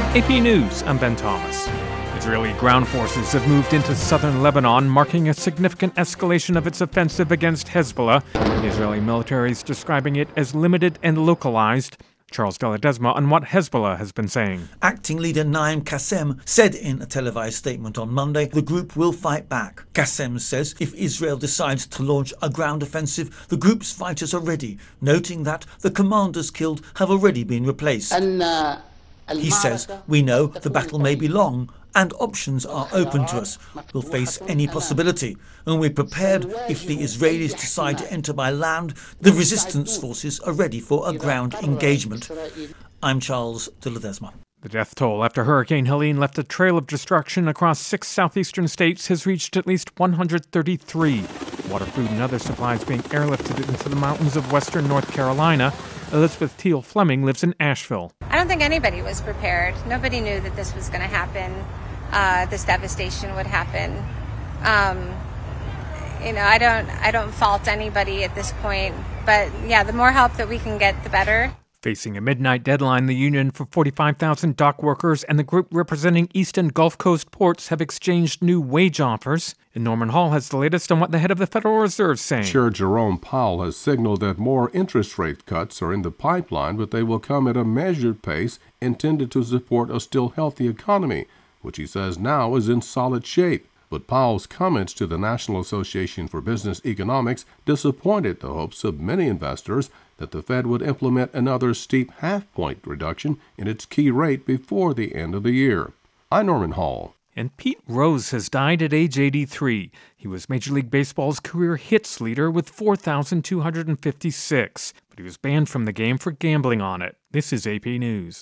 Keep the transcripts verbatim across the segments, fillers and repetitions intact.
A P News, I'm Ben Thomas. Israeli ground forces have moved into southern Lebanon, marking a significant escalation of its offensive against Hezbollah. The Israeli military is describing it as limited and localized. Charles de Ledesma on what Hezbollah has been saying. Acting leader Naim Qassem said in a televised statement on Monday the group will fight back. Qassem says if Israel decides to launch a ground offensive, the group's fighters are ready, noting that the commanders killed have already been replaced. He says, we know the battle may be long and options are open to us. We'll face any possibility, and we're prepared if the Israelis decide to enter by land. The resistance forces are ready for a ground engagement. I'm Charles de Ledesma. The death toll after Hurricane Helene left a trail of destruction across six southeastern states has reached at least one hundred thirty-three. Water, food, and other supplies being airlifted into the mountains of western North Carolina. Elizabeth Teal Fleming lives in Asheville. I don't think anybody was prepared. Nobody knew that this was going to happen. Uh, this devastation would happen. Um, you know, I don't, I don't fault anybody at this point. But yeah, the more help that we can get, the better. Facing a midnight deadline, the Union for forty-five thousand dock workers and the group representing East and Gulf Coast ports have exchanged new wage offers. And Norman Hall has the latest on what the head of the Federal Reserve is saying. Chair Jerome Powell has signaled that more interest rate cuts are in the pipeline, but they will come at a measured pace intended to support a still healthy economy, which he says now is in solid shape. But Powell's comments to the National Association for Business Economics disappointed the hopes of many investors that the Fed would implement another steep half-point reduction in its key rate before the end of the year. I'm Norman Hall. And Pete Rose has died at age eighty-three. He was Major League Baseball's career hits leader with four thousand two hundred fifty-six, but he was banned from the game for gambling on it. This is A P News.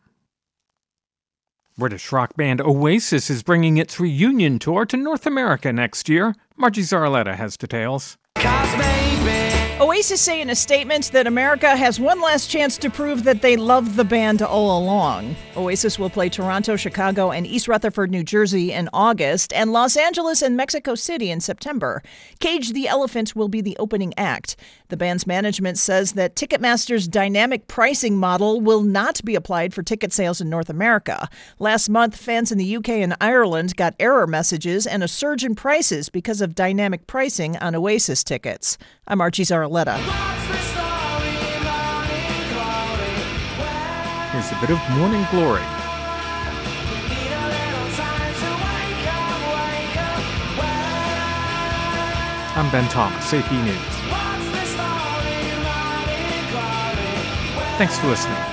British rock band Oasis is bringing its reunion tour to North America next year. Margie Zarletta has details. Oasis say in a statement that America has one last chance to prove that they loved the band all along. Oasis will play Toronto, Chicago, and East Rutherford, New Jersey in August, and Los Angeles and Mexico City in September. Cage the Elephant will be the opening act. The band's management says that Ticketmaster's dynamic pricing model will not be applied for ticket sales in North America. Last month, fans in the U K and Ireland got error messages and a surge in prices because of dynamic pricing on Oasis tickets. I'm Archie Zarletta. Here's a bit of Morning Glory. I'm Ben Thomas, A P News. Thanks for listening.